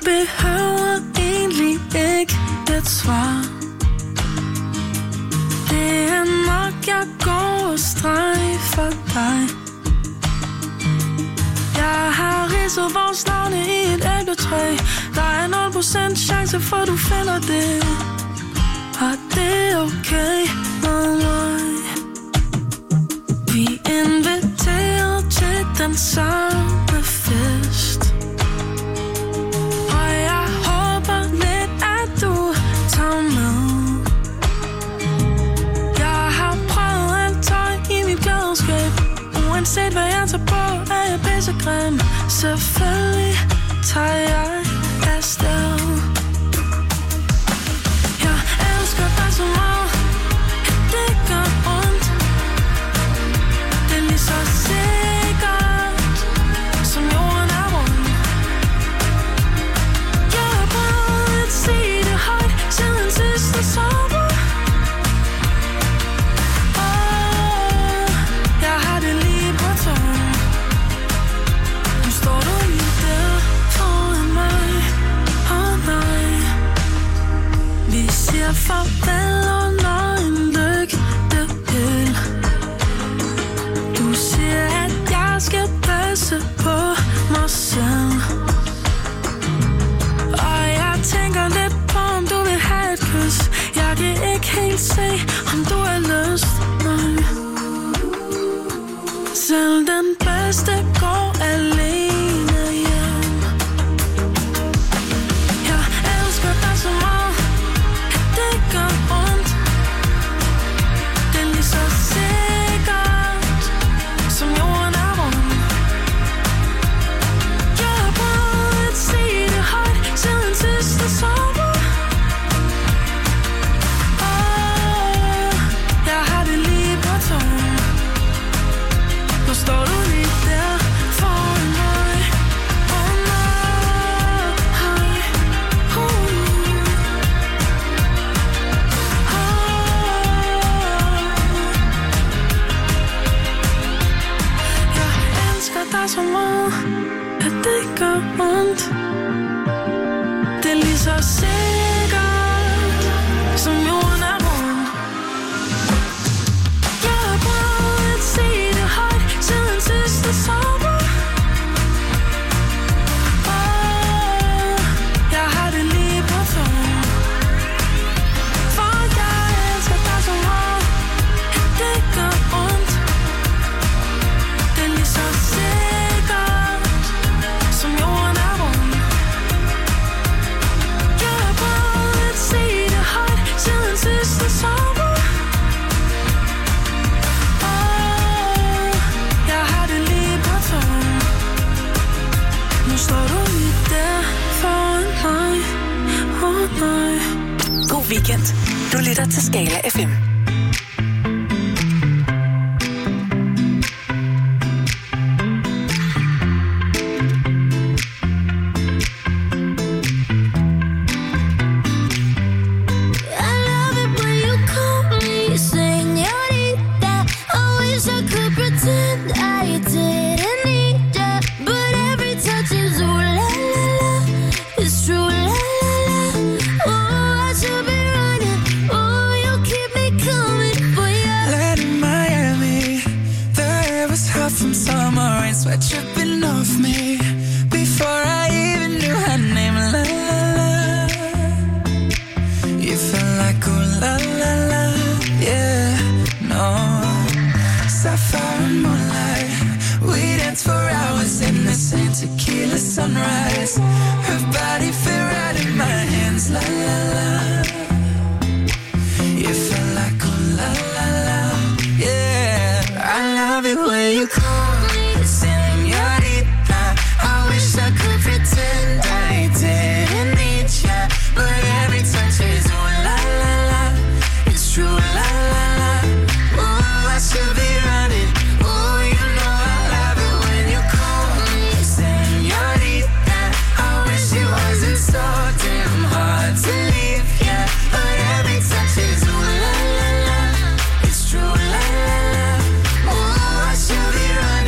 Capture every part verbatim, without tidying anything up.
behøver egentlig ikke et svar. Det er nok, jeg går og streg for dig. Jeg har ridset vores navne i et æbletræ. Der er nul procent chance for, du finder det. Og det er okay med mig. Vi er inviteret til den samme fest. Og jeg håber lidt, at du tager med. Jeg har prøvet alt tøj i mit klædeskab. Uanset hvad jeg tager på, er jeg pissegrim. Selvfølgelig tager jeg afsted. Jeg elsker dig så meget, at det gør ondt. Det er lige så sikkert, som jorden er rund. Jeg har prøvet at sige det højt, siden sidste sommer. Åh, jeg har det lige på tungen. Nu står du lige der foran mig. Åh nej. Vi siger farvel under en lygtepæl. Du siger, at jeg skal passe på mig selv. Og jeg tænker lidt på, om du vil have et kys. Jeg kan ikke helt se, om du har lyst. Nej. Selv den bedste går alene hjem. Jeg elsker dig så meget, at det gør ondt. Det er lige så sikkert, som jorden er rund. Jeg har prøvet at sige det højt, siden sidste sommer. Åh, jeg har det lige på tungen. Nu står du lige der foran mig. Åh nej, uh. Jeg elsker dig så meget, at det gør ondt. Det er lige så sikkert, som jorden er rund. Jeg har prøvet at sige det højt, siden sidste sommer. Åh, jeg har det lige på tungen. For jeg elsker dig så meget, at det gør ondt. Det er lige så sikkert, som jorden er rund. Jeg har prøvet at sige det højt, siden sidste sommer. Åh, jeg har det lige på tungen. Nu står du lige der foran mig. Åh nej. God weekend. Du lytter til Skala F M. I love it when you call me señorita. I wish I could pretend I didn't need ya, but every touch is ooh la la la. It's true la la la. Oh, I should be running. Oh, you keep me coming for ya. Land in Miami, the air was hot from summer rain, sweat dripping off me. Before I even knew her name, la la la. You felt like ooh la la la, yeah, no. Sapphire and moonlight, we danced for hours in the same tequila sunrise. Her body fit right in my hands, la la la. You felt like ooh la la la, yeah. I love it when you call me señorita. I wish I could pretend I didn't need ya, but every touch is ooh la la la. It's true la la la. Ooh, I should be running. Ooh, you know I love it when you call me señorita. I wish it wasn't so damn hard to leave ya, but every touch is ooh la la la. It's true la la la. Ooh, I should be running.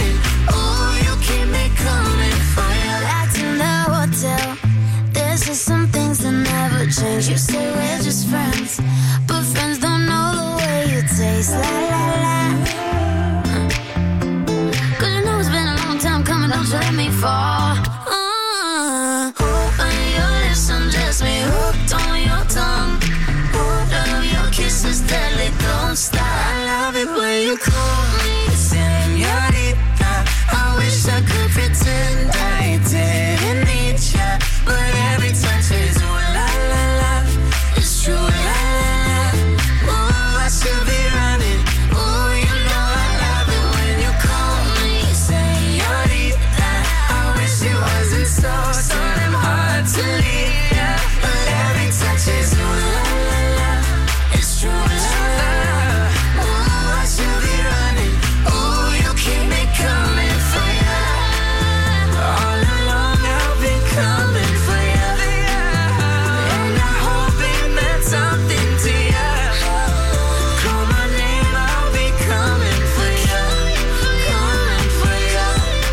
you call me señorita. I wish I could pretend I didn't need ya, but every touch is ooh la la la. It's true la la la. Ooh, I should be running. Ooh, you know I love it when you call me señorita. I wish it wasn't so, so damn hard to leave ya, but every touch is ooh la la la. It's true la la la. Ooh, I should be running. Ooh, you keep me coming for ya. All along I've been coming for ya, and I hope it meant something to ya. Call my name, I'll be coming for ya, coming for ya.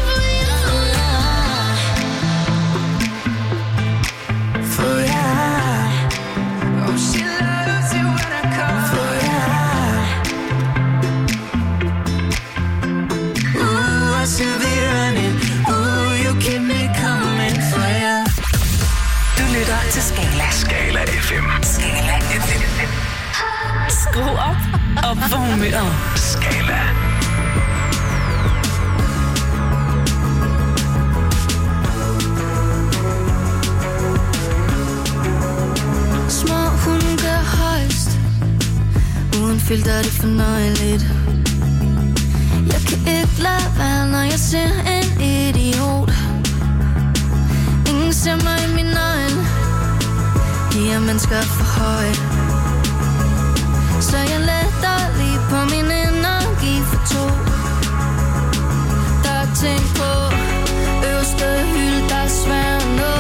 For ya. Oh, she loves it when I call for ya. Ooh, I should be running. Ooh, you keep me coming for ya. Du lytter til Skala. Skala F M. Skala F M. Skru op og på humøret. Skala. Små hunde gør højst. Uden filter er det fornøjeligt. Jeg kan ikke lade være, når jeg ser en idiot. Ingen ser mig i min øjne. De her mennesker er for høje. Så jeg letter lige på min energi for to. Der er ting på øverste hylde, der er svær at nå.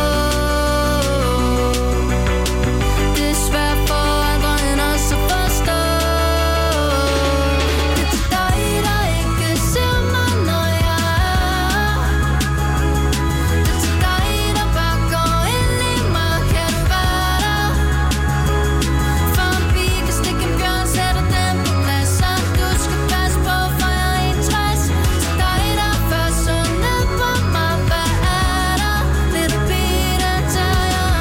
Det er svært for andre end os at forstå. Det er til dig, der ikke ser mig, når jeg er. Det er til dig, der bare går ind i mig. Kan du være der? For en pige kan stikke en bjørn, sætter den på plads. Så du skal passe på, for jeg er enogtres. Til dig, der først så ned på mig. Hvad er der? Lille pige, der tager jeg.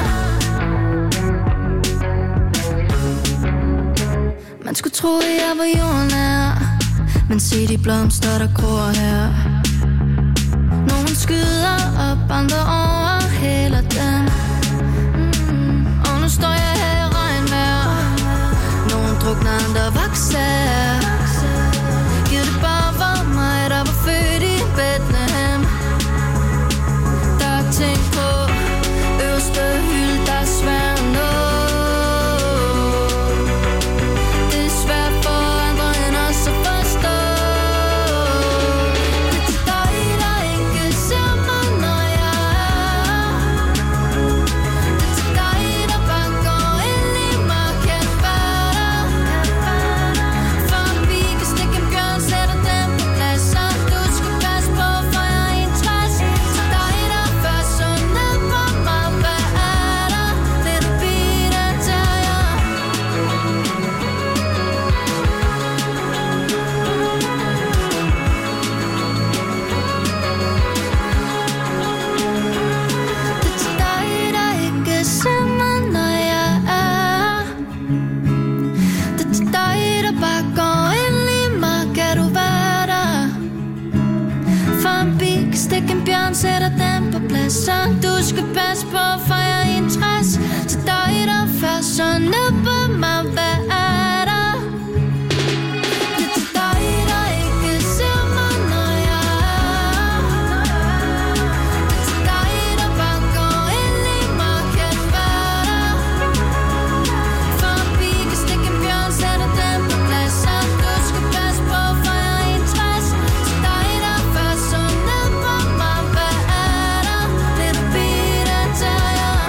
Man skulle tro, at jeg var jordnær, men se de blomster, der gror her. Nogen skyder op, andre overhælder dem. Mm. Og nu står jeg her i regnvejr. Nogen drukner, andre vokser. Giv det bare var mig, der var født i Bethlehem. Der er ting på øverste hylde, der er svær at nå. Det er svært for andre end os at forstå. Det er til dig, der ikke ser mig, når jeg er. Det er til dig, der bare går ind i mig. Kan du være der? For en pige kan stikke en bjørn, sætter den på plads. Så du skal passe på, for jeg er enogtres. Til dig, der først så ned på mig. Hvad er der? Lille pige, der tager jeg. Det er til dig, der ikke ser mig, når jeg er. Det er til dig, der bare går ind i mig. Kan du være der? For en pige kan stikke en bjørn, sætter den på plads. Så du skal passe på, for jeg er enogtres. Til dig, der først så ned på mig. Hvad er der? Det er til dig, der ikke ser mig, når jeg er. Det er til dig, der bare går ind i mig. Kan du være der? For en pige kan stikke en bjørn, sætter den på plads. Så du skal passe på, for jeg er enogtres. Til dig, der først så ned på mig. Hvad er der? Lille pige, der tager jeg.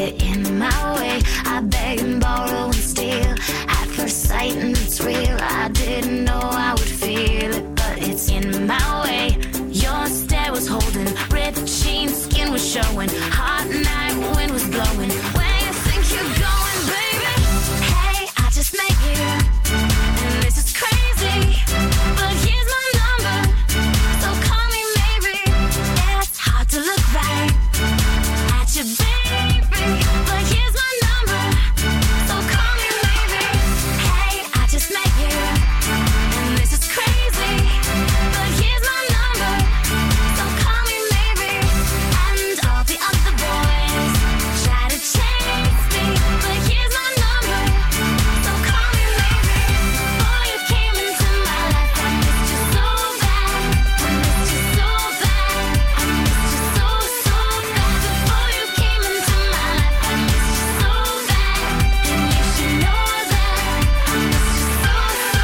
get in my way. I beg and borrow and steal at first sight, and it's real. I didn't know I would feel it, but it's in my way. Your stare was holding, ripped jeans, skin was showing, hot night wind was blowing. Where you think you're going, baby? Hey, I just met you, and this is crazy, but here's my number, so call me maybe. It's hard to look right at you, baby, but here's my number, so call me maybe. Hey, I just met you, and this is crazy, but here's my number, so call me maybe. And all the other boys try to chase me, but here's my number, so call me maybe. Before you came into my life, I missed you so bad, I missed you so bad, I missed you so, so bad. Before you came into my life, I missed you so bad, and you should know that I missed you so,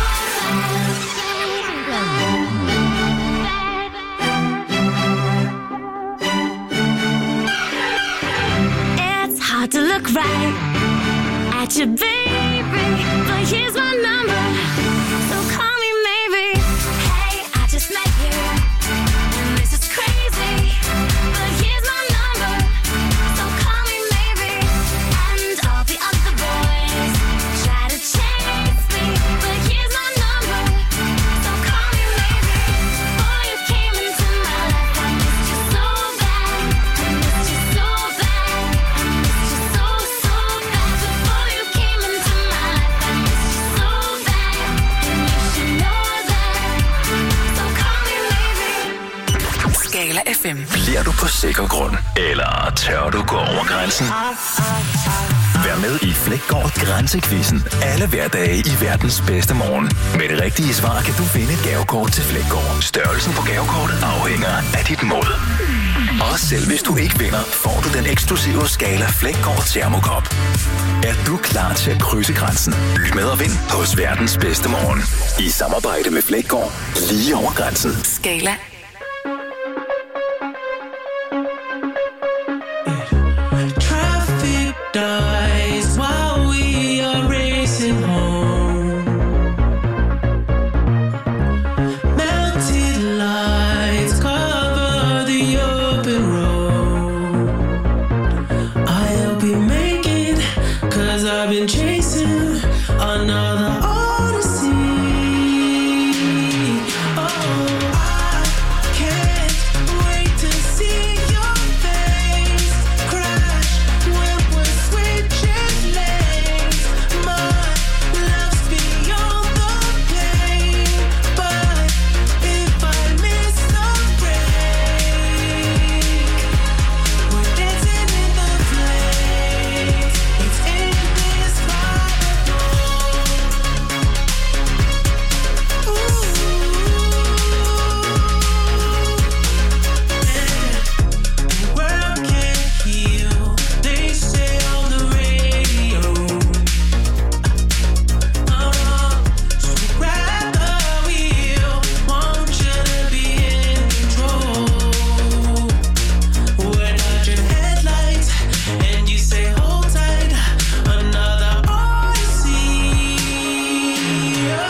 so bad. It's hard to look right at you, baby, but here's my number, so call me maybe. Hey, I just met you, and this is crazy, but here's my number, so call me maybe. And all the other boys try to chase me, but here's my number, so call me maybe. Before you came into my life, I missed you so bad, I missed you so bad, I missed you so, so bad. Before you came into my life, I missed you so bad, and you should know that, so call me maybe. Skala F M. Bliver du på sikker grund, eller tør du gå over grænsen? Vær med i Flækgaard Grænsequizzen. Alle hverdage i verdens bedste morgen. Med det rigtige svar kan du vinde et gavekort til Flækgaard. Størrelsen på gavekortet afhænger af dit mod. Og selv hvis du ikke vinder, får du den eksklusive Skala Flækgaard Termokop. Er du klar til at krydse grænsen? Lyt med og vind hos verdens bedste morgen. I samarbejde med Flækgaard. Lige over grænsen. Skala. Traffic dies while we are racing home. Melted lights cover the open road. I'll be making, cause I've been chasing another odyssey. Oh, I can't wait to see your face crash when we're switching lanes. My love's beyond the pain, but if I miss the break, we're dancing in the flames. It's indescribable. Ooh, the world can't heal, they say on the radio. Uh, so grab the wheel, want you to be in control. We're dodging headlights, and you say hold tight, another odyssey. Oh,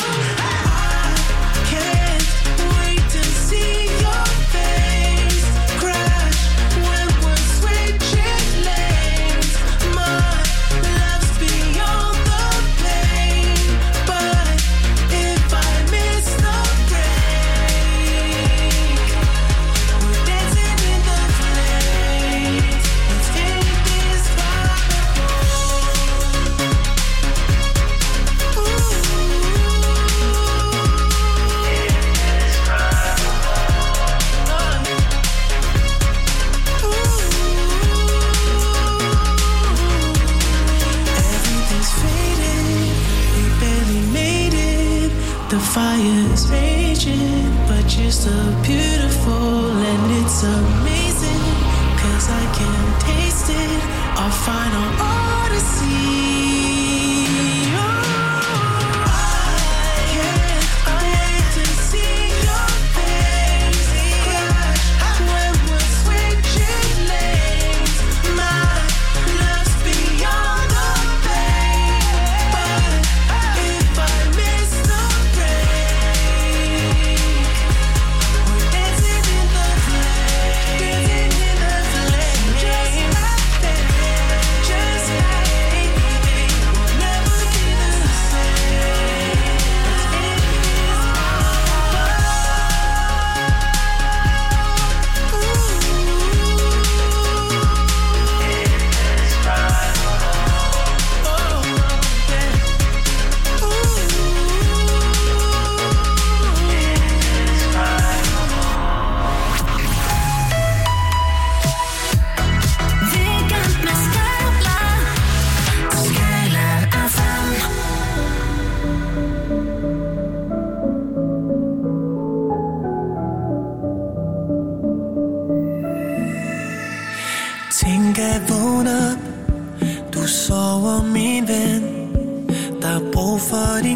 I can't wait to see your face crash when we're switching lanes. My love's beyond the pain, but if I miss the break, we're dancing in the flames. It's indescribable. Everything's faded, we barely made it. The fire's raging, but you're still beautiful, and it's amazing, cause I can taste it, our final odyssey. Oh, I can't wait to see your face crash when we're switching lanes. My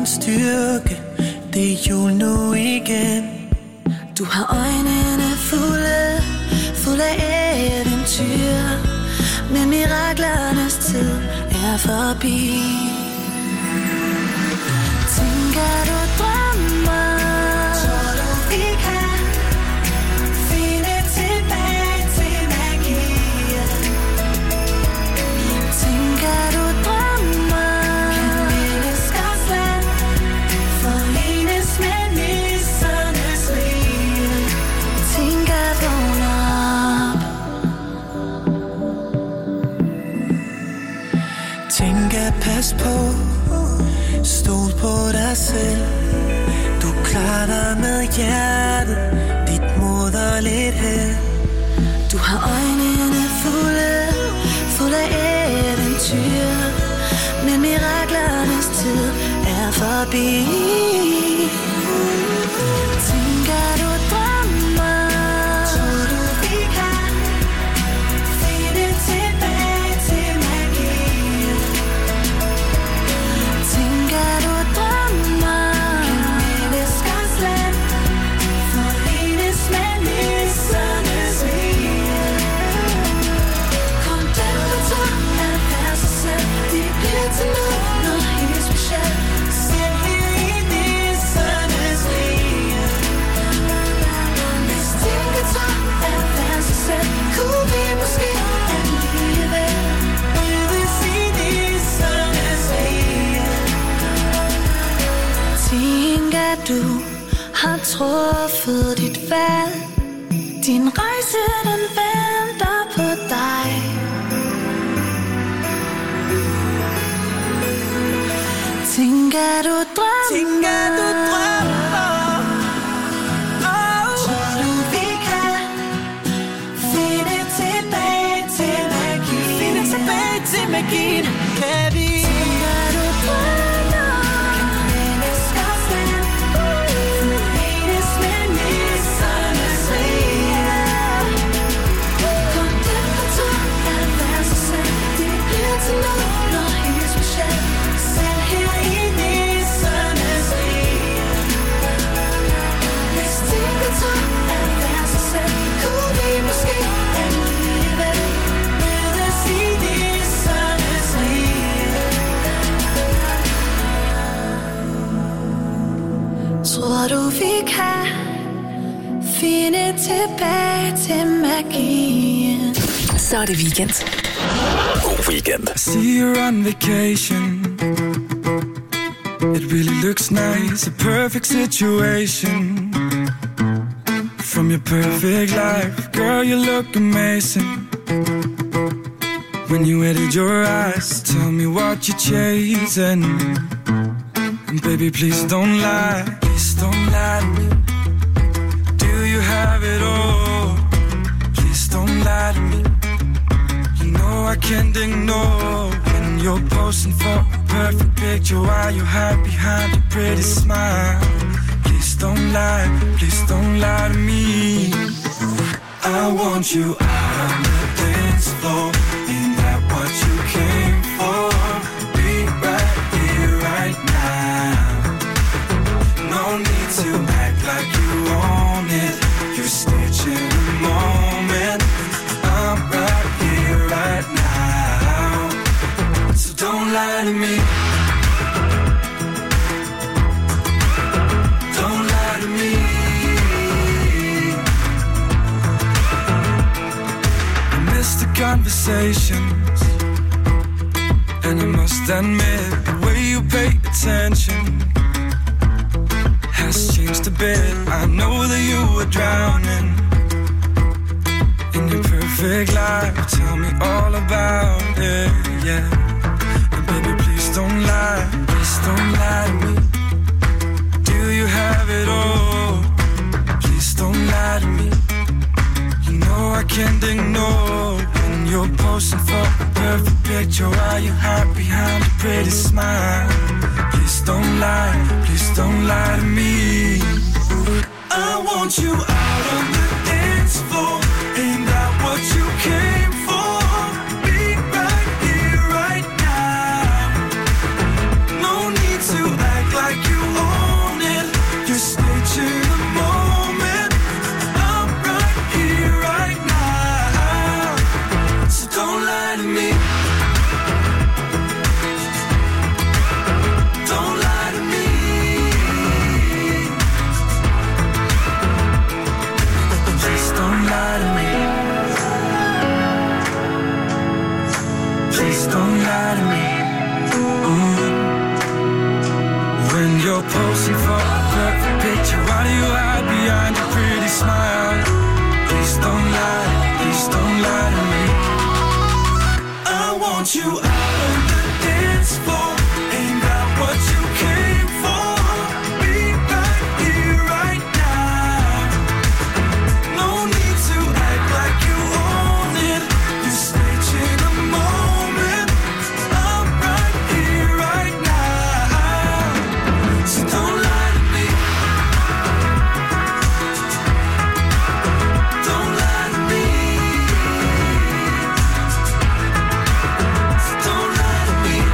min styrke. Det er jul nu igen. Du har øjnene fulde, fulde af eventyr, men miraklernes tid er forbi. Tænker du drømmer, tror du vi kan finde tilbage til magien? Tænker du drømmer, kan menneskers land forenes med nissernes rige? Tænker vågn op. Tænker pas på, stol på dig selv. Du klarer dig med hjertet, dit mod og lidt held. Du har øjnene fulde, fulde af eventyr, men miraklernes tid er forbi. Tænker du drømmer, tror du vi kan finde tilbage til magien? Tænker du drømmer, kan menneskers land forenes med nissernes rige? Kom den på top af at være sig selv. Det bliver til noget, noget helt specielt. Selv her i nissernes rige. Hvis tænker top af at være sig selv, kunne vi måske alligevel mødes i nissernes rige. Tænker du har truffet dit valg, din rejse den venter på dig. Tænker du drømmer, Tænker du drømmer, oh. tror du vi kan finde tilbage til magien? Finde tilbage til magien, kan vi? Tænker du drømmer, kan menneskers land forenes med nissernes rige? Kom den på top af at være sig selv. Det bliver til noget, noget helt specielt. Selv her i nissernes rige. Hvis tænker top af at være sig selv, kunne vi måske alligevel mødes i nissernes rige. Tror du vi kan finde tilbage til magien? Så er det weekend. God weekend. See you're on vacation. It really looks nice, a perfect situation. From your perfect life, girl, you look amazing. When you edit your eyes, tell me what you're chasing. And baby, please don't lie, please don't lie to me. Do you have it all? Please don't lie to me. You know I can't ignore when you're posing for a perfect picture while you hide behind a pretty smile. Please don't lie, please don't lie to me. I want you out on the dance floor. Ain't that what you came for? Be right here, right now. No need to act like you own it. You're stitching the moment. I'm right here, right now. So don't lie to me. Don't lie to me. I miss the conversations, and I must admit the way you pay attention has changed a bit. I know that you were drowning in your perfect life. Tell me all about it, yeah. And baby, please don't lie, please don't lie to me. Do you have it all? Please don't lie to me. You know I can't ignore when you're posing for a perfect picture while you hide behind a pretty smile. Please don't lie, please don't lie to me. I want you out on the dance floor. Ain't that what you came for? Be right here, right now. No need to act like What do you hide behind your pretty smile? Please don't lie, please don't lie to me. I want you out on the dance floor. Ain't that what you came for? Be right here, right now. No need to act like you own it. You're staging a moment. I'm right here, right now. So don't lie to me. Don't lie to me. So don't lie to me.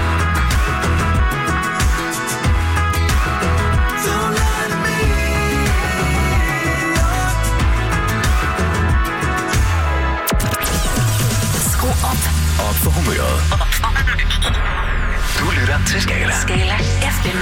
Don't lie to me. Skru op. Op for humøret. Du lytter til Skala. Skala F M.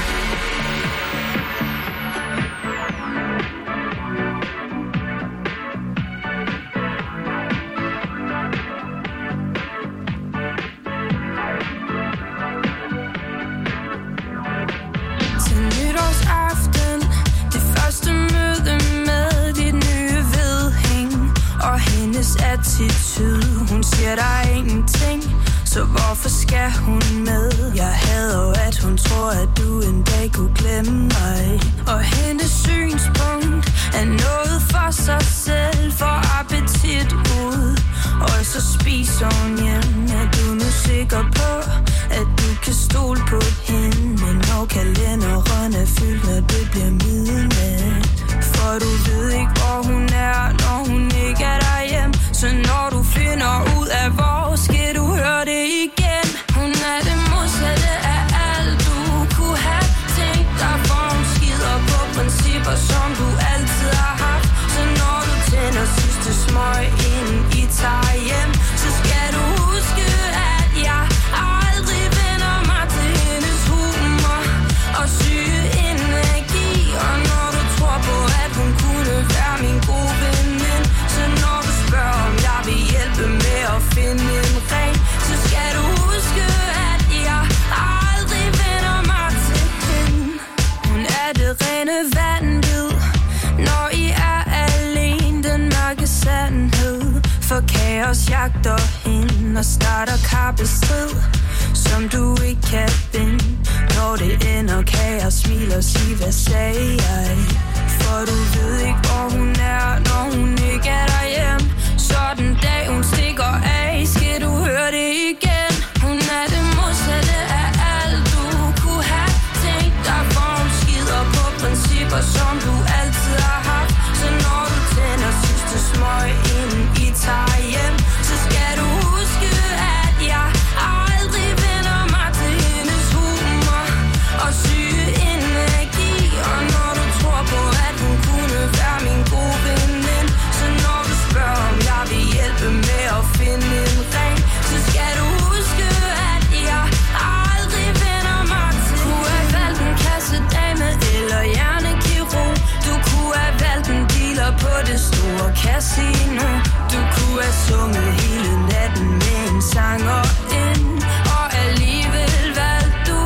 Til nytårsaften, det første møde med dit nye vedhæng og hendes attitude. Hun siger der er ingenting, så hvorfor skal hun med? Jeg hader jo, at hun tror, at du en dag kunne glemme mig. Og hendes synspunkt er noget for sig selv, for appetit ud. Og så spiser hun hjem. Er du nu sikker på, at du kan stole på hende? Men når kalenderen er fyldt, når det bliver midnat. For du ved ikke, hvor hun er, når hun ikke er derhjemme. Så når du finder ud af, hvor skal du høre det igen. Hun er det modsatte af alt, du kunne have tænkt dig. For hun skider på principper, som du altid har haft. Så når du tænder sidste smøg, inden I tager hjem, så skal du huske, at jeg aldrig vender mig til hendes humor og syge energi. Og når du tror på, at hun kunne være min gode veninde, så når du spørger, om jeg vil hjælpe med at finde en ring, så skal du huske, at jeg aldrig vender mig til hende. Hun er det rene vanvid, når I er alene, den mørke sandhed. For kaos jagter hende og starter kappestrid, som du ikke kan vinde. Når det ender, kan jeg smile og sige, hvad sagde jeg? For du ved ikke, hvor hun er, når hun ikke er derhjemme. Så den dag hun stikker af, skal du høre det igen. Hun er det modsatte af alt, du kunne have tænkt dig. For hun skider på principper, som du altid har haft. Så når du tænder sidste smøg, inden I tager hjem, så skal du huske, at jeg aldrig vender mig til hendes humor og syge energi. Og når du tror på, at hun kunne være min gode veninde, så når du spørger, om jeg vil hjælpe med at finde en ring, så skal du huske, at jeg aldrig vender mig til. Du kunne have valgt en kassedame eller hjernekirurg. Du kunne have valgt en dealer på det store casino. Du kunne have sunget hele natten med en sanger ind, og alligevel valgte du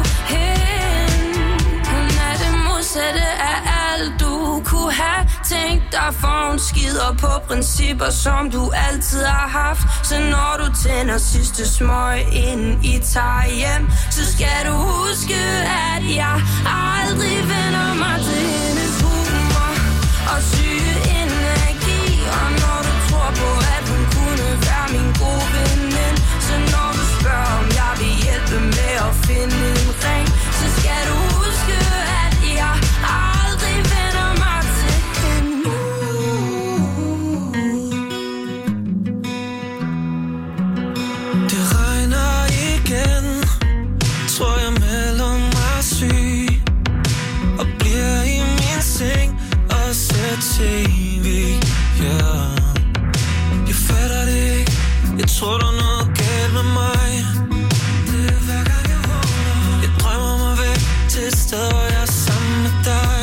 hende. Hun er det modsatte af alt, du kunne have tænkt dig. For hun skider på principper, som du altid har haft. Så når du tænder sidste smøg, inden I tager hjem, så skal du huske, at jeg aldrig vender mig til hendes humor og syge energi. Og når du tror på, at hun kunne være min gode veninde, så når du spørger, om jeg vil hjælpe med at finde en ring, så skal du huske, at jeg aldrig vender mig til hende. Det regner igen, tror jeg melder mig syg og bliver i min seng og ser tv, yeah. Jeg fatter det ikke, jeg tror der er noget galt med mig. Det er hver gang jeg vågner, jeg drømmer mig væk til et sted, hvor jeg er sammen med dig.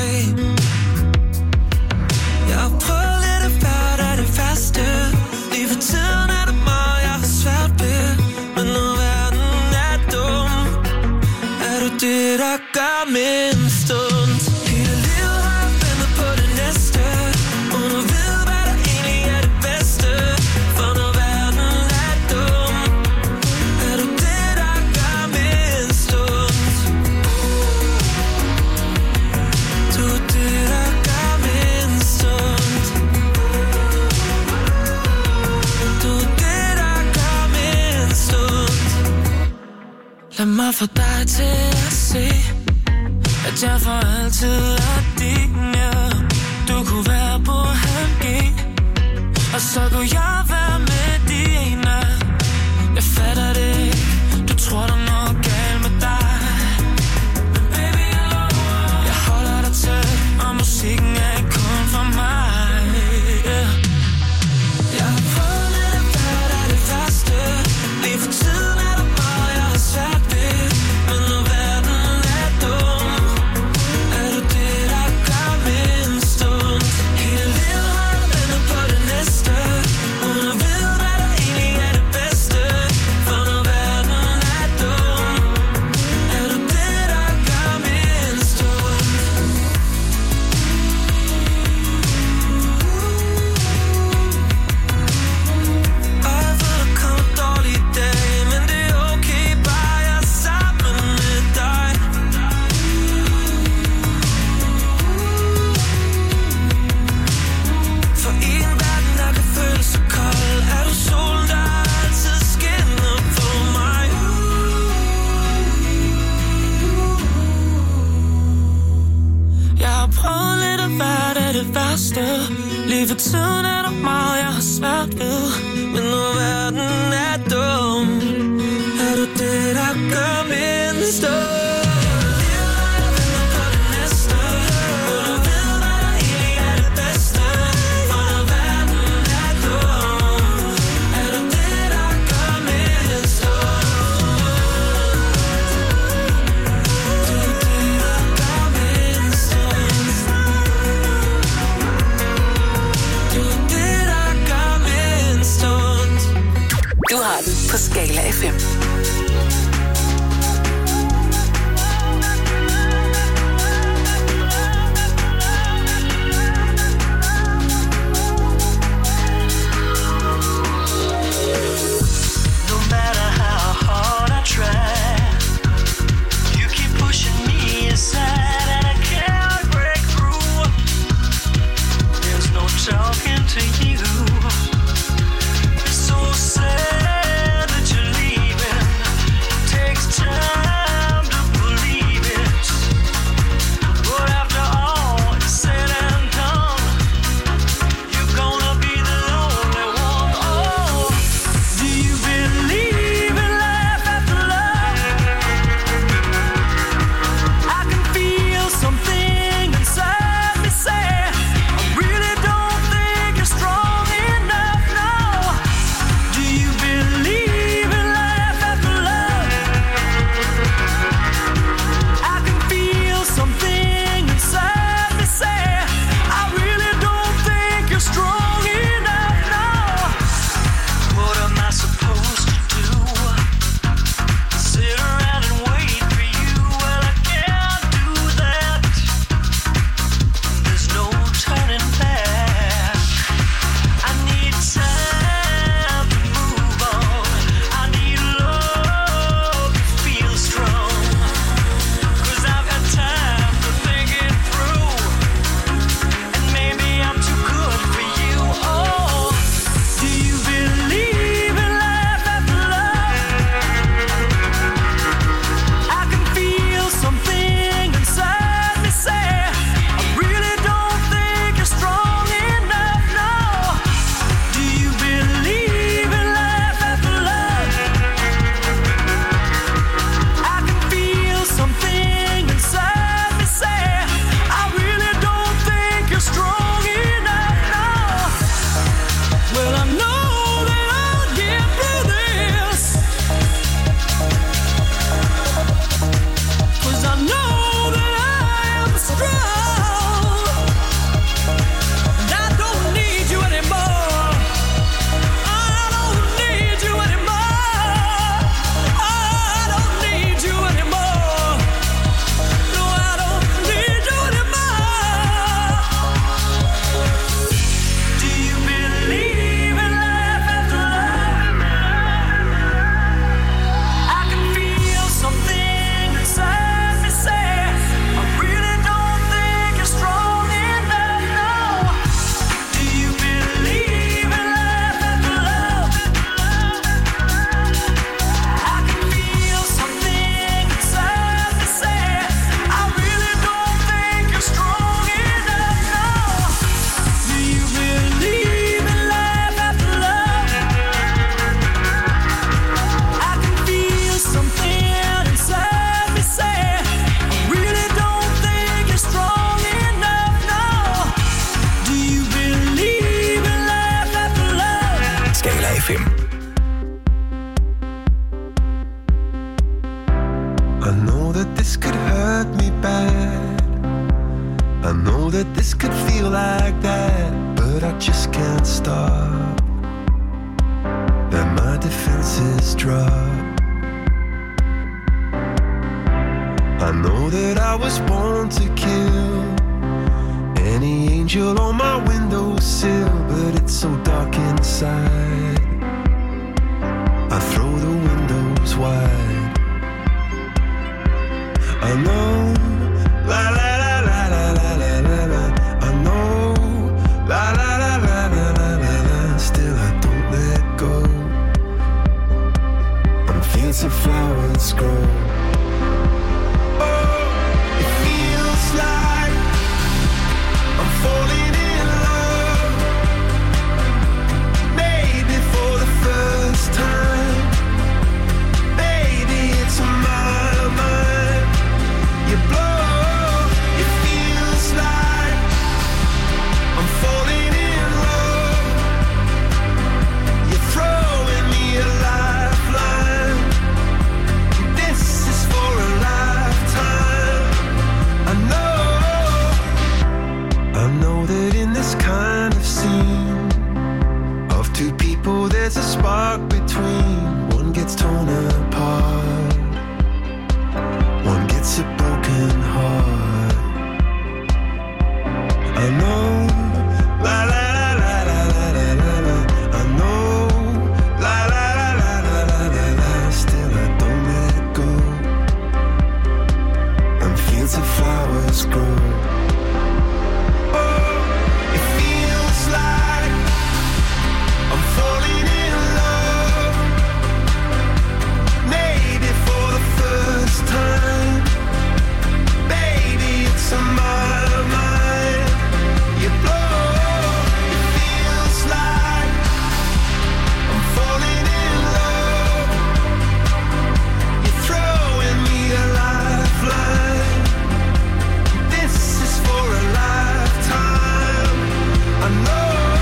Jeg har prøvet lidt af hvert af det værste. Lige for tiden er det meget, jeg har svært ved. Men når verden er dum, er du det, der gør min stund. Hele livet har jeg ventet på det næste. Lad mig få dig til at se, at jeg for altid er din, ja. Du kunne være på halv G, og så kunne jeg være med dine. Jeg fatter det ikke, du tror der er noget galt med dig. Men baby, jeg lover, jeg holder dig tæt, og musikken er ikke kun for mig, yeah. Jeg har prøvet lidt at være dig det værste. Lige for tiden er der meget, jeg har svært ved. Men når verden er dum, er du det, der gør min stund. Hele livet har jeg ventet på det næste, uden at vide, hvad der egentlig er det bedste. For når verden er dum, er du det, der gør min stund. Og jeg ved, der kommer dårlige dage, men det er okay, bare jeg er sammen med dig. For i en verden, der kan føles så kold, er du solen, der altid skinner på mig. Jeg har prøvet lidt at være det, det værste. Lige for tiden er der meget, jeg har svært ved. Men når verden er dum, er du det, der gør min stund. Du har den på Skala F M. No matter how hard I try, you keep pushing me aside and I can't break through. There's no talking to you. It's so sad that you're leaving. this could hurt me bad. I know that this could feel like that, but I just can't stop. Then my defenses drop. I know that I was born to kill any angel on my windowsill, but it's so dark inside. I throw the windows wide. I know, la la la la la la la la la. I know, la la la la la la la la. Still I don't let go. And fields of flowers grow. Oh, it feels like I'm falling in love. Maybe for the first time. Baby, it's on my mind. You blow, it feels like I'm falling in love. You're throwing me a lifeline. This is for a lifetime. I know, I know that in this kind of scene of two people there's a spark between. One gets torn apart, one gets a broken heart. I know, la la la la la la la la. I know, la la la la la la la la. Still I don't let go. And fields of flowers grow. Oh, it feels like I'm falling in love. Maybe for the first time. Baby, it's on my mind. You blow, it feels like I'm falling in love. You're throwing me a lifeline. This is for a lifetime. I know.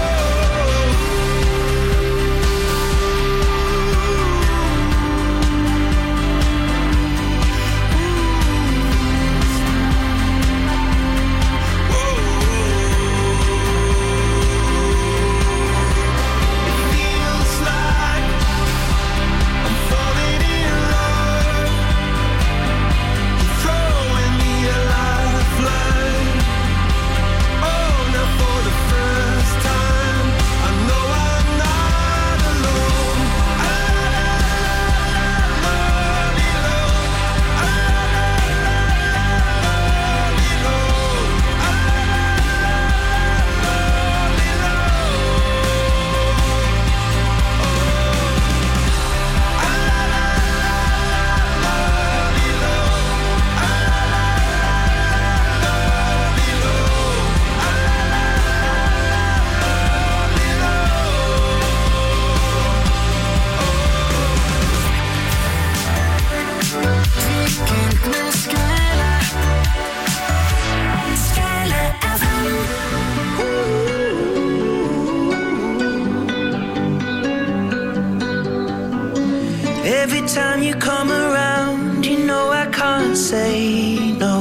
Every time you come around, you know I can't say no.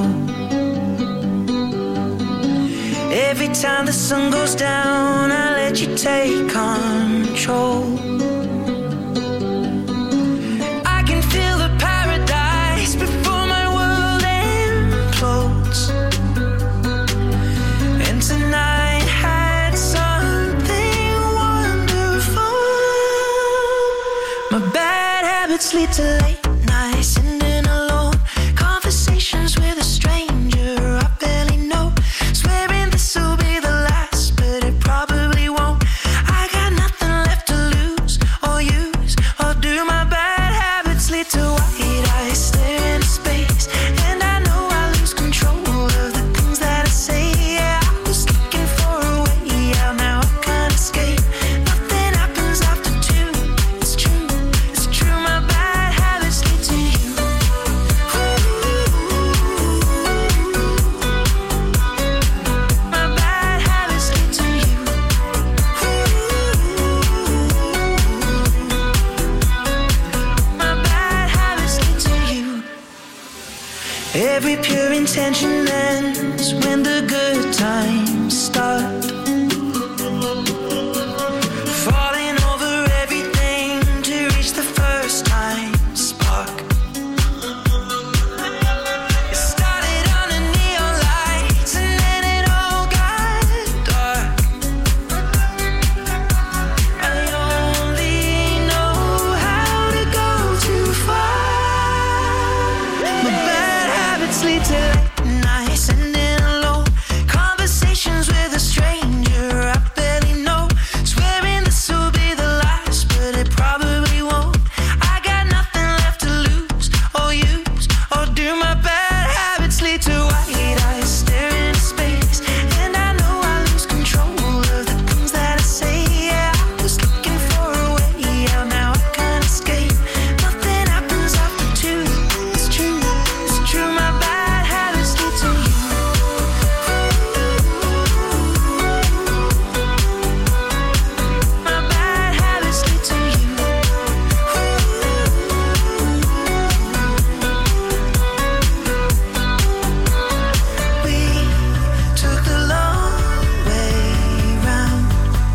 Every time the sun goes down, I let you take control. I can feel the paradise before my world implodes. And tonight had something wonderful. My bad habits lead to late nights, ending alone. Conversations with a stranger I barely know. Swearing this will be the last, but it probably won't. I got nothing left to lose or use or do. My bad habits lead to white eyes staring into space, and I know I lose control of the things that I say. Yeah, I was looking for a way out, now I can't escape. Nothing happens after two. It's true, it's true. My bad habits lead to you. Every pure intention ends when the good times start. Falling over everything to reach the first time spark. It started on the neon lights and then it all got dark. I only know how to go too far. My bad habits lead to late nights and then alone conversations with a stranger I barely know. Swearing this will be the last, but it probably won't. I got nothing left to lose or use or do. My bad habits lead to white eyes staring into space, and I know I lose control of the things that I say. Yeah, I was looking for a way out, now I can't escape. Nothing happens after two. It's true, it's true. My bad habits lead to you. My bad habits lead to you. We took the long way round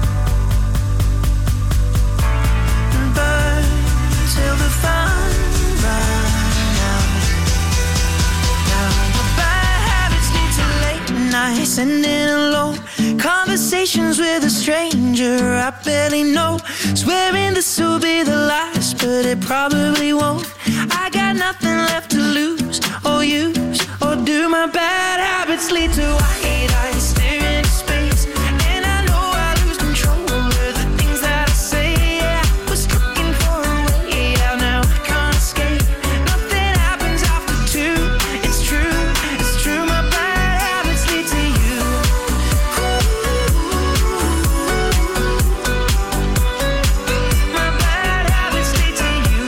and burned till the fun ran out. Now my bad habits lead to late nights and in alone conversations with a stranger I barely know. Swearing this will be the last, but it probably won't. I got nothing left to lose or use or do. My bad habits lead to white eyes staring into space, and I know I lose control of the things that I say. Yeah, I was looking for a way out, now I can't escape. Nothing happens after two. It's true, it's true. My bad habits lead to you. My bad habits lead to you.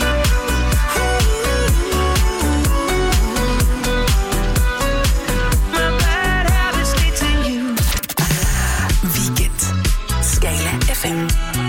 My bad habits lead to you. Weekend. Skala F M.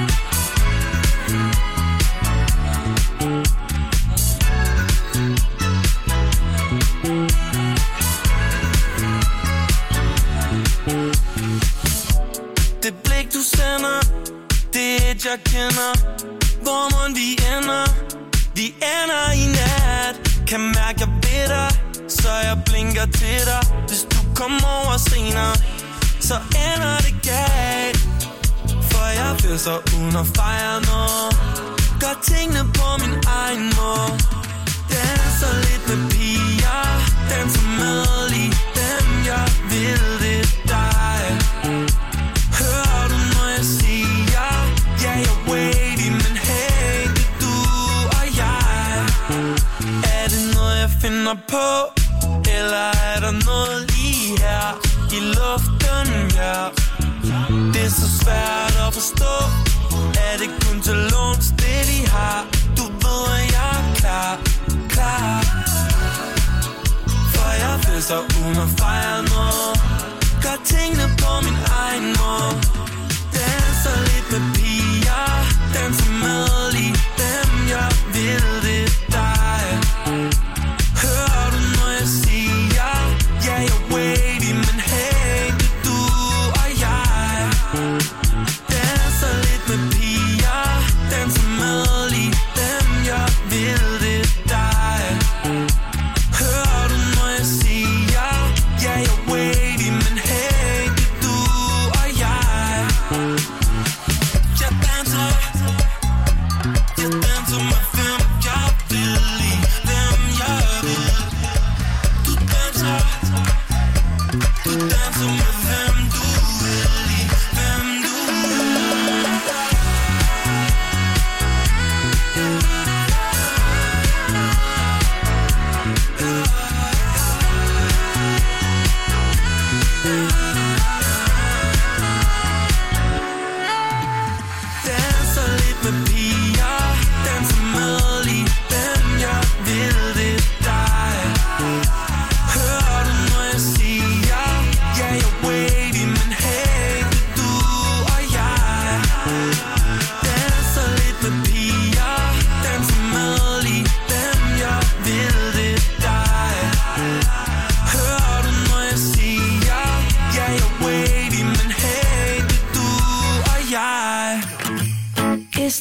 Det blik du sender, det er et jeg kender. Hvor må vi ender? Vi ender i nat. Kan mærke jeg ved dig, så jeg blinker til dig. Hvis du kommer over senere, så ender det galt. For jeg fester uden at fejre noget. Gør tingene på min egen måde. Danser lidt med piger, danser med lige dem jeg vil, det er dig. Hører du når jeg siger, ja jeg er wavy, men hey det er du og jeg. Er det noget jeg finder på, eller er der noget lige her i luften, ja. Det er så svært at forstå. Er det kun til låns det de har? Du ved at jeg er klar, klar. For jeg fester uden at fejre noget. Gør tingene på min egen måde. Danser lidt med piger, danser med lige dem jeg vil, det er dig. Hører du når jeg siger, ja jeg er wavy, men hey det er du og jeg. Danser lidt med piger, danser med lige dem jeg vil, det er dig.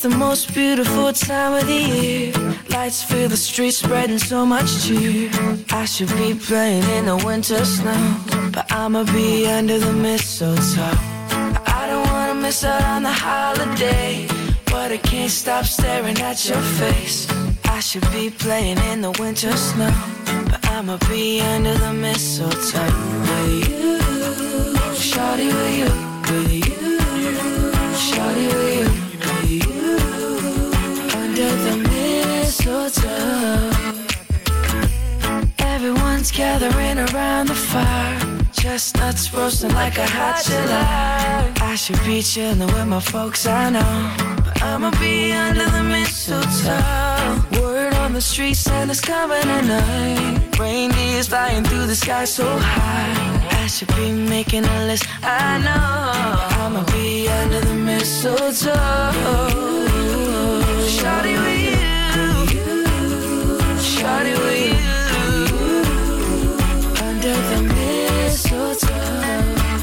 the most beautiful time of the year. Lights fill the streets, spreading so much cheer. I should be playing in the winter snow, but I'ma be under the mistletoe. I don't wanna miss out on the holiday, but I can't stop staring at your face. I should be playing in the winter snow, but I'ma be under the mistletoe. With you, shawty, with you, with you, shawty, with you, with you, under the mistletoe. Everyone's gathering around the fire, chestnuts roasting like a hot July. I should be chilling with my folks, I know, but I'ma be under the mistletoe. Word on the street, Santa's coming tonight. Reindeer's flying through the sky so high. I should be making a list, I know. I'ma be under the mistletoe. Shawty with you, shawty with you, under the mistletoe.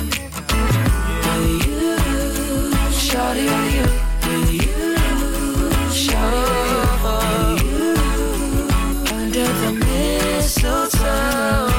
With you, shawty with you, with you, shawty with you, under the mistletoe.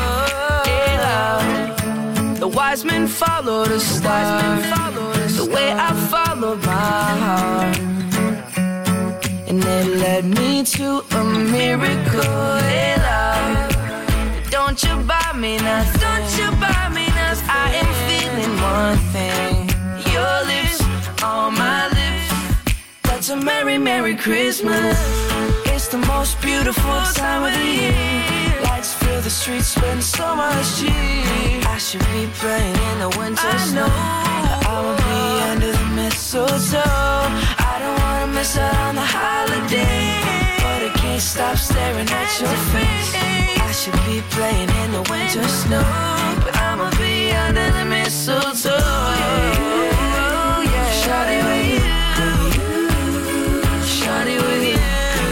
The wise men follow the star, the way I follow my heart, and it led me to a miracle. Hey, love, don't you buy me nothing, don't you buy me nothing. I am feeling one thing, your lips on my lips. That's a merry, merry Christmas. It's the most beautiful time of the year. Lights fill the streets, spend so much cheer. I should be playing in the winter snow, but I'ma be under the mistletoe. I don't wanna miss out on the holiday, but I can't stop staring at your face. I should be playing in the winter snow, but I'ma be under the mistletoe. Yeah, yeah. Shawty with you, shawty with you,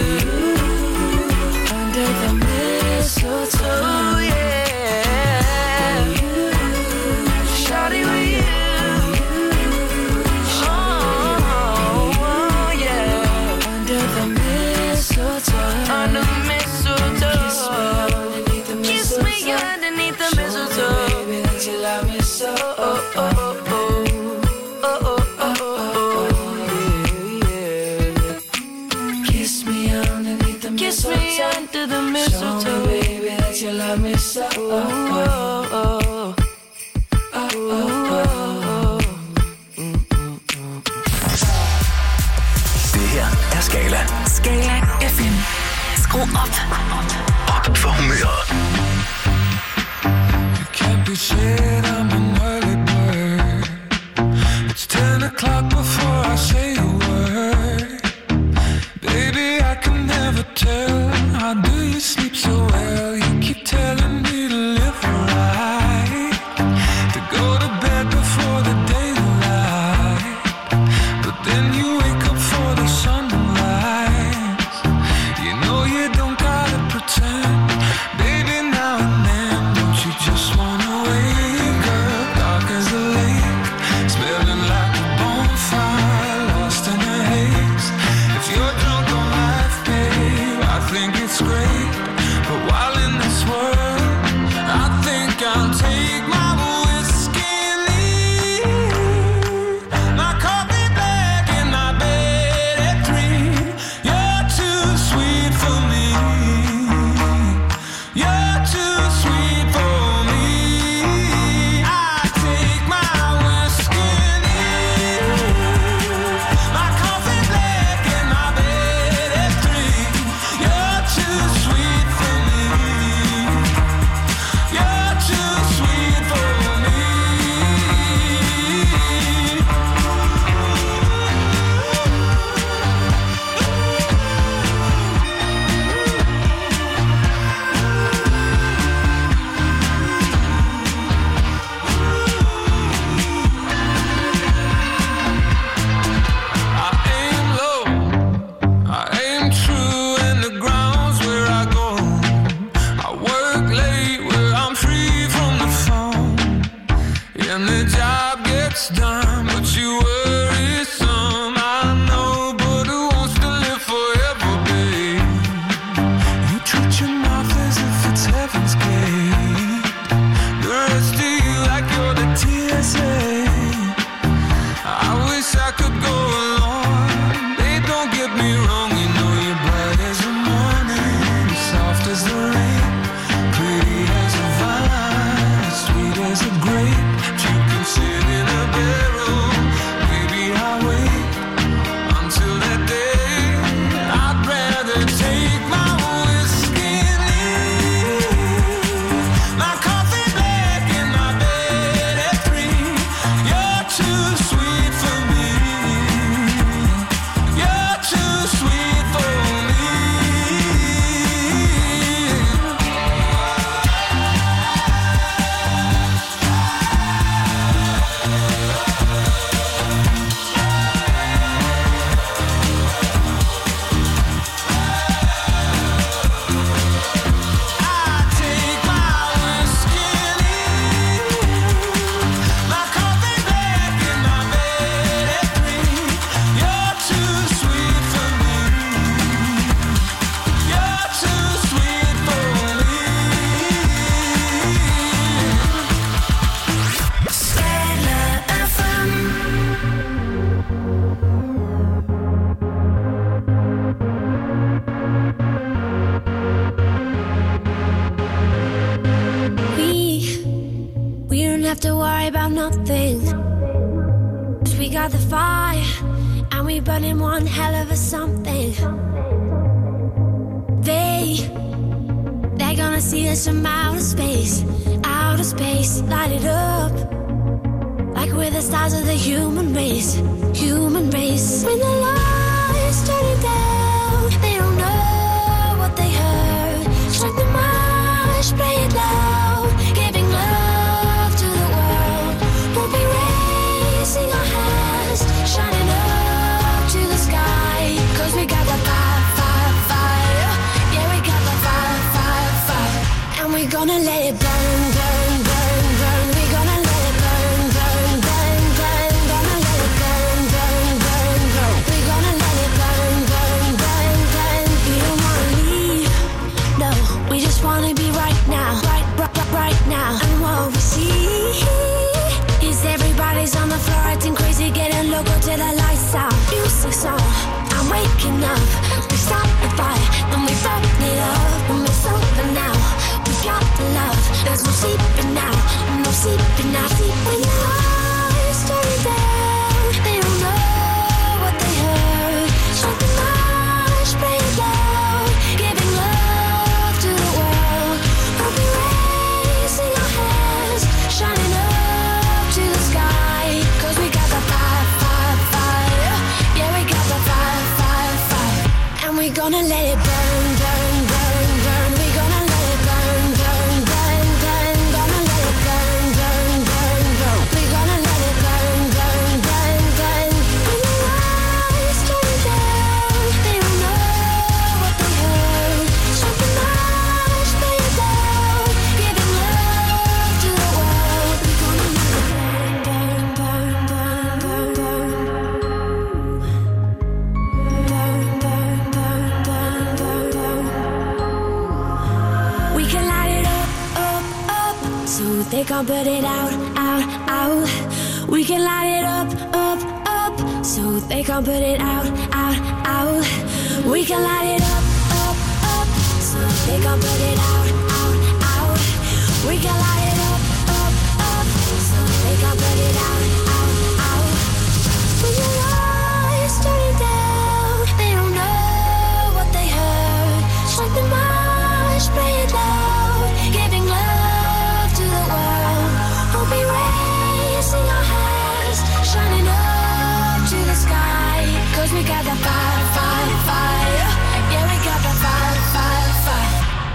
under the mistletoe. Yeah, shawty with you. Oh, yeah, under the mistletoe, under the mistletoe. Kiss me underneath the mistletoe, baby, that you love me so. Oh, oh, oh, oh, oh, oh, oh, yeah. Kiss me underneath the mistletoe, kiss me under the mistletoe. Show me, baby, that you love me so. Oh, oh, oh, oh, oh, oh. Det her er Skala. Skala F M. Skru op. Op for humøret. Can't be said I'm an early bird. It's ten o'clock before I say a word. Baby, I can never tell. How do you sleep so well? You keep telling me to live right, to go to bed before the daylight, but then you wake up for the sunrise. You know you don't gotta pretend. Baby, now and then, don't you just wanna wake up dark as the lake, smelling like a bonfire, lost in a haze. If you're drunk on life, babe, I think it's great. But while in this world, I think I'll take my whiskey and leave. My coffee black and my bed at three. You're too sweet for me. You're too sweet for me. I take my whiskey and leave. My coffee black and my bed at three. You're too sweet for me. You're too sweet for me. I aim low, I aim true, and the ground's where I go. I work late where I'm free from the phone, and the job gets done, but you worry some. I know, but have to worry about nothing. 'Cause we got the fire, and we burning one hell of a something. They, they're gonna see us from outer space, outer space, light it up. Like we're the stars of the human race, human race. When the lights turn it down, they don't know what they heard. Strike the march, play it loud, giving love to the world. We'll be raising our hands, shining up to the sky. 'Cause we got the fire, fire, fire. Yeah, we got the fire, fire, fire. And we're gonna let it burn, burn, burn, burn. We're gonna let it burn, burn, burn, burn. Gonna let it burn, burn, burn, burn. We're gonna let it burn, burn, burn, burn. We don't wanna leave, no. We just wanna be right now, right, right, right now. And what we see is everybody's on the floor acting crazy, getting loco till the lights out. Music's on, I'm waking up. We start the fire, and we burn it up. And it's over now, we got the love. There's no sleeping now, no sleeping now. When the lights turn it down, they don't know what they heard. Strike the march, play it loud, giving love to the world. We'll be raising our hands, shining up to the sky. 'Cause we got the fire, fire, fire. Yeah, we got the fire, fire, fire. And we're gonna let it burn, burn, burn, burn. We're gonna let it burn, burn, burn, burn. Gonna let it burn, burn, burn, burn. We're gonna let it burn, burn, burn, burn. When the lights turn down, they don't know what they heard. Strike the march, play it loud, giving love to the world. We're gonna let it burn, burn, burn, burn, burn, burn, burn, burn, burn, burn, burn. We can light it up, up, up, so they can't put it out, out, out. We can light it up, up, up, so they can't put it out, out, out. We can light it up, up, up, so they can't put it out, out, out. We can light it up, up, up, so they can't put it out, out, out. When the lights turn it down, they don't know what they heard. Strike the march, play it loud, giving love to the world. We'll be raising our hands, shining up to the sky. 'Cause we got the fire, fire, fire. Yeah, we got the fire, fire, fire.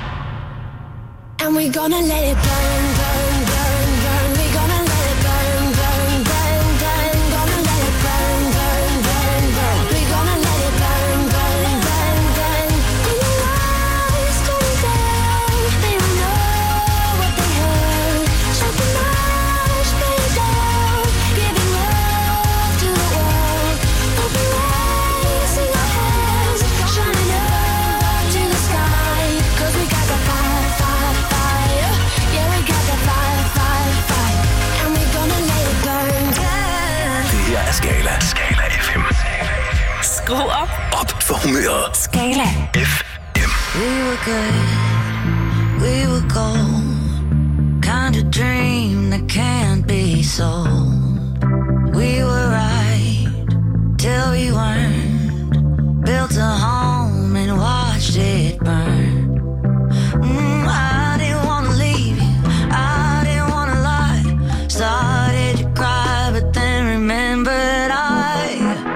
And we're gonna let it burn, burn, burn, burn. We're gonna let it burn, burn, burn, burn. Gonna let it burn, burn, burn, burn. We're gonna let it burn, burn, burn, burn. When the lights turn down, they don't know what they heard. Strike the march, play it loud, giving love to the world. We'll be raising our hands, shining up to the sky. 'Cause we got the fire, fire, fire. Yeah, we got the fire, fire, fire. And we're gonna let it burn, burn. Det her er Skala. Skala F M. Skru op. Op for humøret. Skala F M. We were good, we were gold. Kind of dream that can't be sold. We were right till we weren't. Built a home and watched it burn. Mm, I didn't wanna leave you, I didn't wanna lie. Started to cry, but then remembered I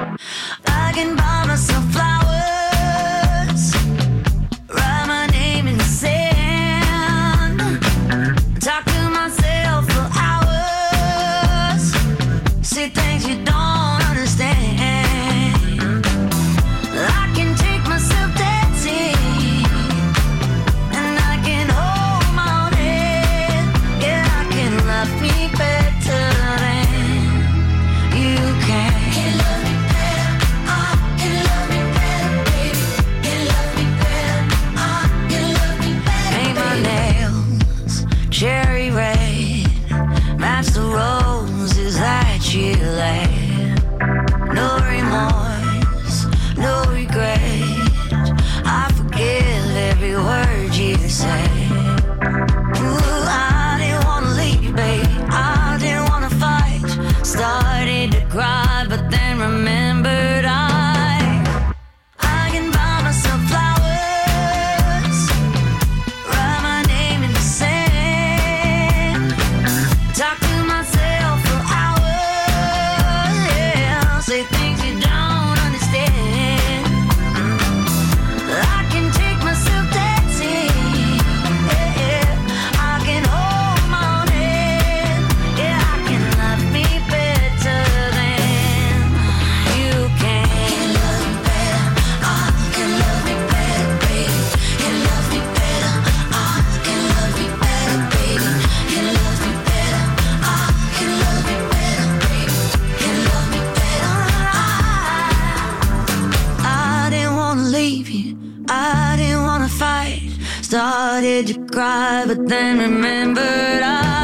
I can buy myself flowers, write my name in did you cry? But then remembered I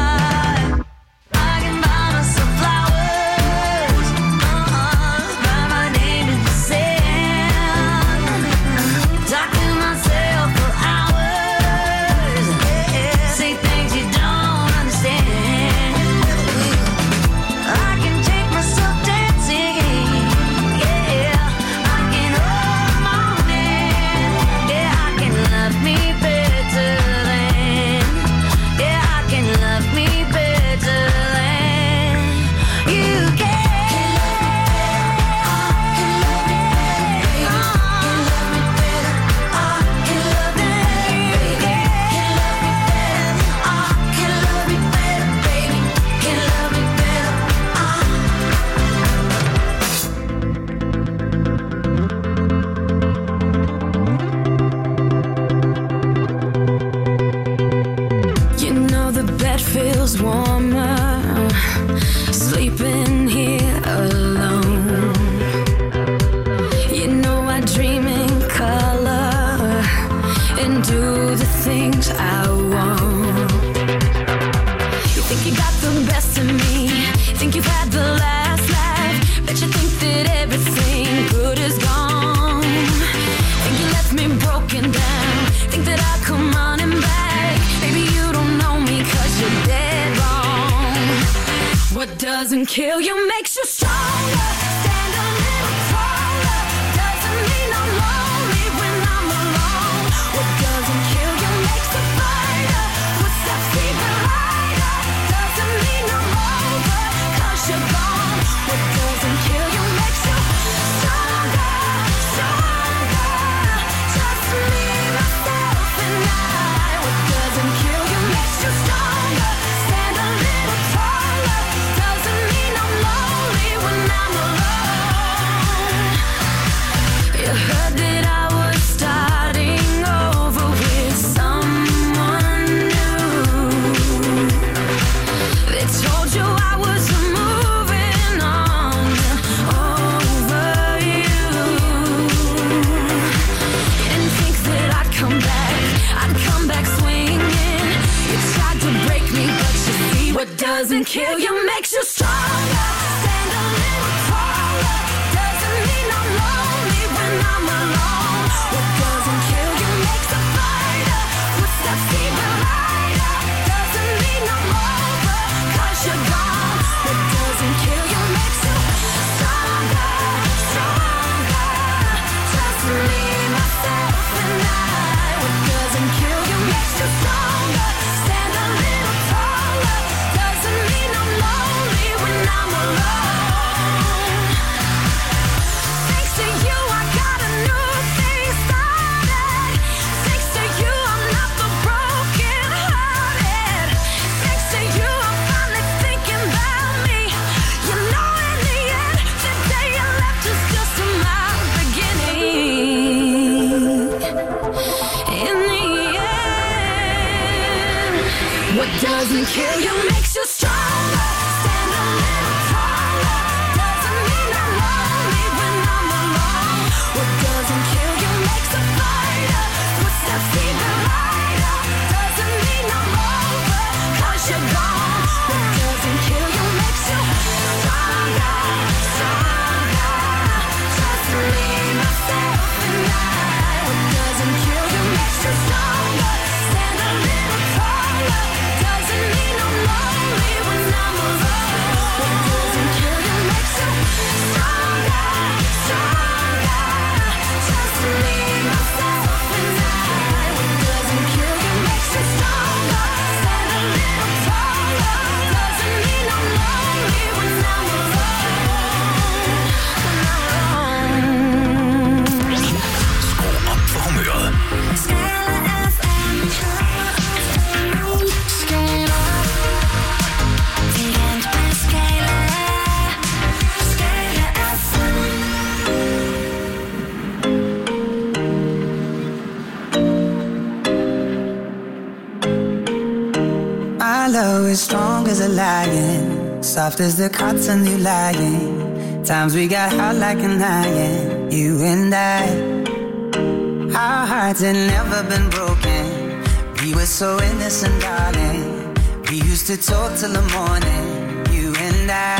warmer, sleeping here alone. You know I dream in color and do the things I want. You think you got the best of me, think you've had the last laugh, bet you think that everything good is gone. Think you left me broken down, think that I'll come running back. Maybe you don't know me 'cause you're dead. What doesn't kill you makes you stronger. Stand a little taller. Doesn't mean I'm lonely when I'm alone. What doesn't kill you makes a fighter. Footsteps even lighter. Doesn't mean I'm over 'cause you're gone. What doesn't kill you makes you stronger, stronger. Just me, myself, and I. What doesn't kill you makes you stronger. Stand a little taller. Doesn't mean I'm lonely when I'm alone. You heard that I was starting over with someone new. They told you I was moving on over you. You didn't think that I'd come back, I'd come back swinging. You tried to break me, but you see what doesn't kill you makes you stronger. Stand a little taller. Doesn't mean I'm lonely when I'm alone. What doesn't kill you makes a fighter. Footsteps even lighter. Doesn't mean I'm over 'cause you're gone. What doesn't kill you makes you stronger, stronger. Just me, myself, and I. What doesn't kill you makes you stronger. Stand a little taller. Doesn't mean I'm lonely when I'm alone. Thanks to you, I got a new thing started. Thanks to you, I'm not the broken hearted. Thanks to you, I'm finally thinking about me. You know, in the end, the day you left is just my beginning. In the end, what doesn't kill you makes you stronger. Stand a little taller. Doesn't mean I'm lonely when I'm alone. What doesn't kill you makes a fighter. Footsteps even lighter. Doesn't mean I'm over 'cause you're gone. What doesn't kill you makes you stronger, stronger. Just me, myself, and I. What doesn't kill you makes you stronger. Stand a little taller. Doesn't mean I'm lonely when I'm alone. What doesn't kill you makes you stronger, stronger. Just me, myself, and I. What doesn't kill you makes you stronger. Stand a little taller. Doesn't mean I'm lonely when I'm alone. When I'm alone. Skru op for humøret. My love is strong as a lion, soft as the cotton you lying. Times we got hot like an iron, you and I. Our hearts had never been broken. We were were so innocent, darling. We used to talk till the morning, you and I.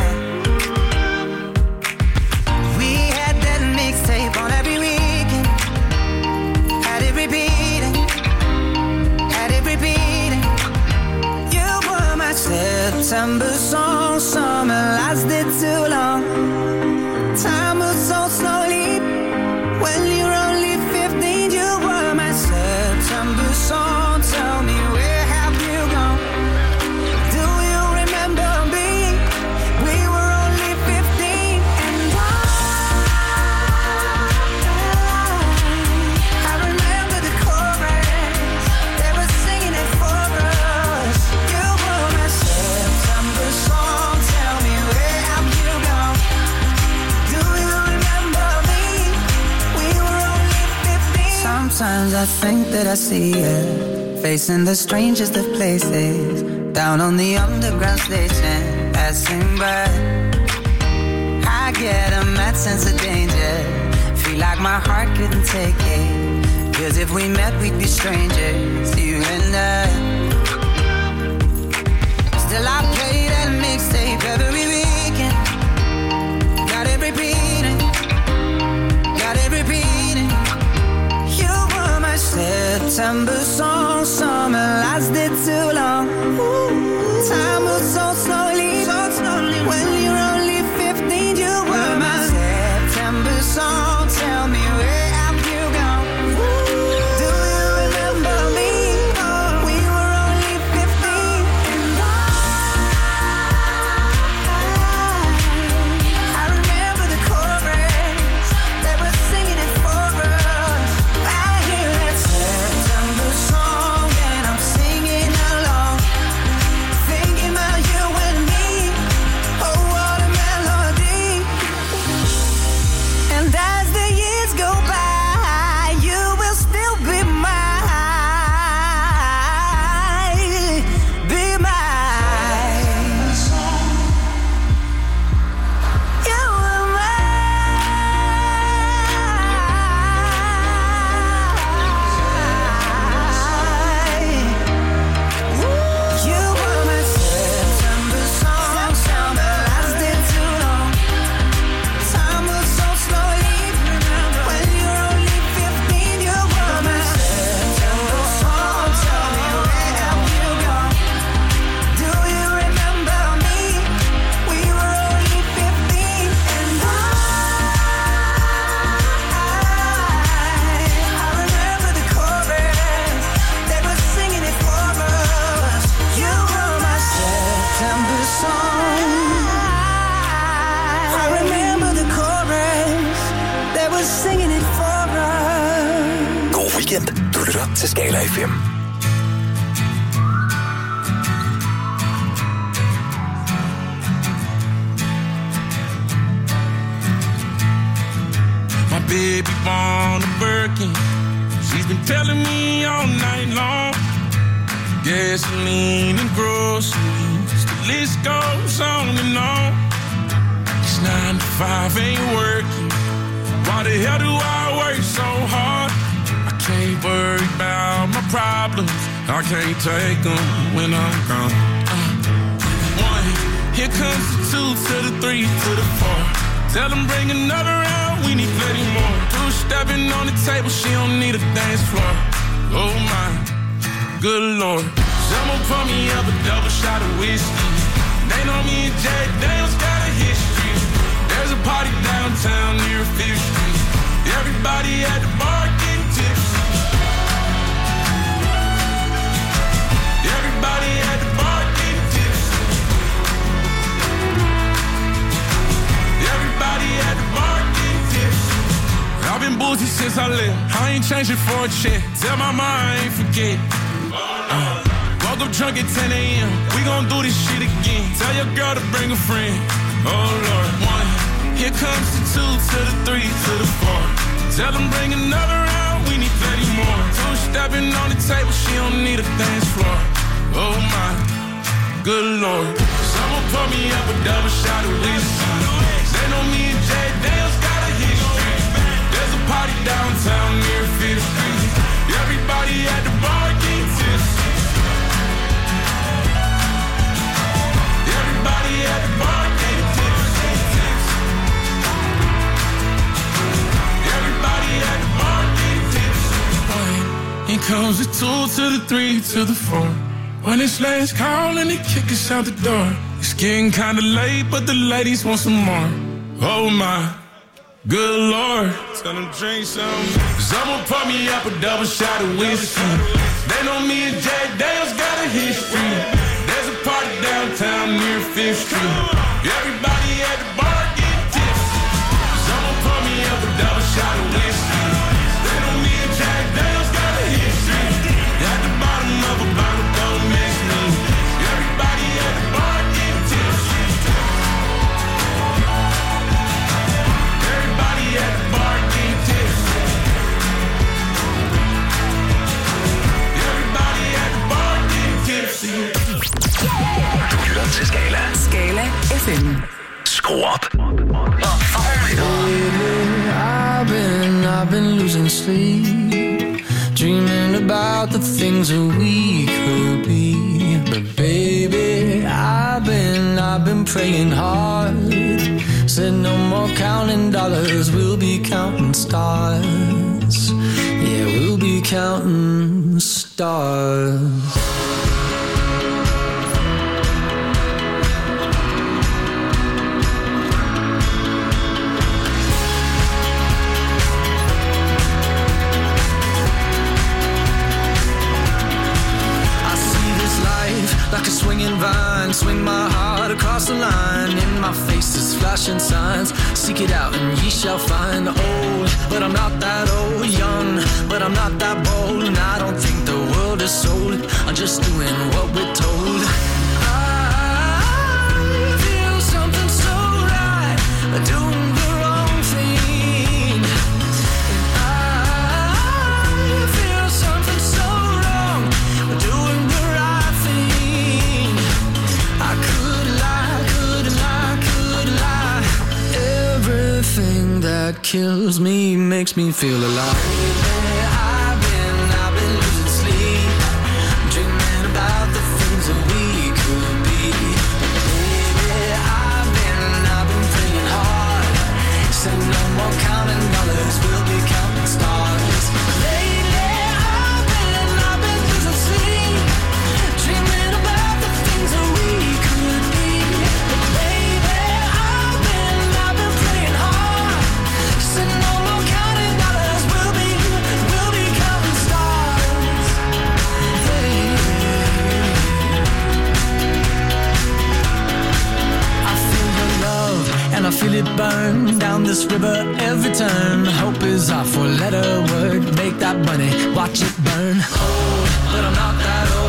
We had that mixtape on every weekend. Had it repeating, had it repeating. You were my September song. Summer lasted too long. Time moves so slowly. When you're only fifteen, you were my September song. Tell me, where have you gone? Do you remember me? We were only fifteen, and I, I remember the chorus. They were singing it for us. You were my September song. Tell me, where have you gone? Do you remember me? We were only fifteen. Sometimes I think that I see you facing the strangest of places, down on the underground station, passing by. I get a mad sense of danger, feel like my heart couldn't take it, 'cause if we met we'd be strangers, you and I. Still I play that mixtape every weekend. Got it repeating, got it repeating. You were my September song. Summer lasted too long. Time moves so slowly, so slowly. When you're only fifteen, you were my September song. Tell me, where have you gone? Do you remember me? We were only fifteen, and I, I remember the chorus. They were singing it for us. I hear that September song, and I'm singing along, thinking about you and me. Oh, what a melody. And as the years go by, you will still be mine, be mine. You were mine. You were my September song. Summer lasted too long. Time moves so slowly. When you're only fifteen, you were my September song. Tell me, where have you gone? Do you remember me? We were only fifteen, and I, I remember the chorus. They were singing it for us. You were my September song. I remember the chorus. They were singing it for us. God weekend. Du lytter til Skala F M. My baby born a Birkin. She's been telling me all night long. Gasoline and groceries, the list goes on and on. It's nine to five, ain't working. Why the hell do I work so hard? I can't worry about my problems. I can't take them when I'm gone. Uh, one, here comes the two to the three to the four. Tell them bring another round, we need plenty more. Two stepping on the table, she don't need a dance floor. Oh my, good lord. Someone pour me up a double shot of whiskey. They know me and Jack Daniels got a history. There's a party downtown near Fifth Street. Everybody at the bar getting tipsy. Everybody at the bar getting tipsy. Everybody at the bar getting tipsy. I've been boozy since I left. I ain't changing for a check. Tell my mom I ain't forget. Uh, woke up drunk at ten a.m. We gon' do this shit again. Tell your girl to bring a friend. Oh Lord, one. Here comes the two to the three to the four. Tell them bring another round, we need plenty more. Two stepping on the table, she don't need a dance floor. Oh my, good lord. Someone pour me up a double shot of whiskey. They know me and Jay Daniels got a history. There's a party downtown near Fifth Street. Everybody at the bar getting tipsy. two to the three to the four. When it's last call and they kick us out the door. It's getting kinda late, but the ladies want some more. Oh my, good Lord. Tell them drink some. Someone pour me up a double shot of whiskey. They know me and Jack Daniels got a history. There's a party downtown near Fifth Street. Everybody at the bar getting tips. Someone pour me up a double shot of whiskey. They know me and Jack Daniels got a history. At the bottom of a bottle, don't miss me. Everybody at the bar getting tips. Everybody at the bar getting tips. Everybody at the bar getting tipsy. Du lytter til Skala. Skala F M. Skru op. I've been, I've been losing sleep, dreaming about the things that we could be. But baby, I've been, I've been praying hard. Said no more counting dollars, we'll be counting stars. Yeah, we'll be counting stars. Like a swinging vine, swing my heart across the line. In my face is flashing signs. Seek it out and ye shall find. Old, but I'm not that old. Young, but I'm not that bold. And I don't think the world is sold. I'm just doing what we're told. I feel something so right, doing the wrong thing. And I feel something so wrong, doing the right thing. I could lie, could lie, could lie. Everything that kills me makes me feel alive. I've been, I've been losing sleep, dreaming about the things that we could be. Baby, I've been, I've been praying hard. Said no more counting dollars, we'll be counting stars. Lately, I've been, I've been losing sleep, dreaming about the things that we could be. Baby, I've been, I've been praying hard. Said no more counting dollars, we'll be, we'll be counting stars. Hey. I feel your love and I feel it burn down this river every turn. Hope is our four-letter word. Make that money, watch it burn. Old, but I'm not that old.